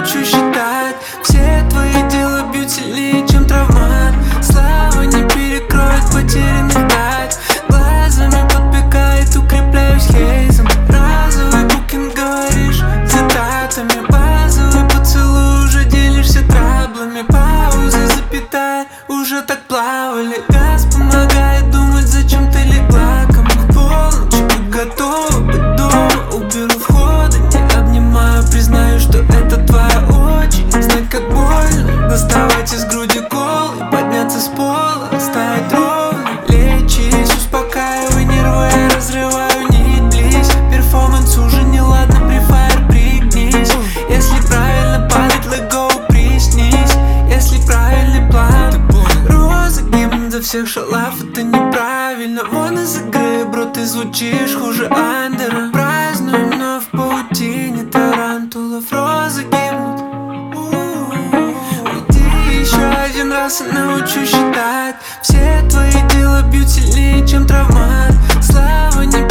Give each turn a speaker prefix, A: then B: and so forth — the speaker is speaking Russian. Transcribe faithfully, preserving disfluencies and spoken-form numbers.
A: научу считать. Все твои дела бьют сильнее, чем травмат. Слава не перекроет потерянных дать. Глазами подпекает, укрепляюсь хейзом. Разовый букинг говоришь цитатами. Базовый поцелуй, уже делишься траблами. Паузы, запятая, уже так плавали. Газ помогает думать, зачем ты легла ко мне. К полночи будь готова быть дома. Уберу входа, не обнимаю, признаю, что это твоя очередь. Знать, как больно доставать из груди кол и подняться с пола, оставить ровно. Лечись, успокаивай нервы, я разрываю нить, близь. Перформанс уже не ладно, при фаер пригнись. Если правильно падать, let go, приснись. Если правильный план, роза гимн за всех шалав, это неправильно. Вон из игры, бро, ты звучишь хуже андера. Празднуем, но в паутине тарантулов. Роза гибнут. Уйди еще один раз и научу считать. Все твои дела бьют сильнее, чем травмат. Слава не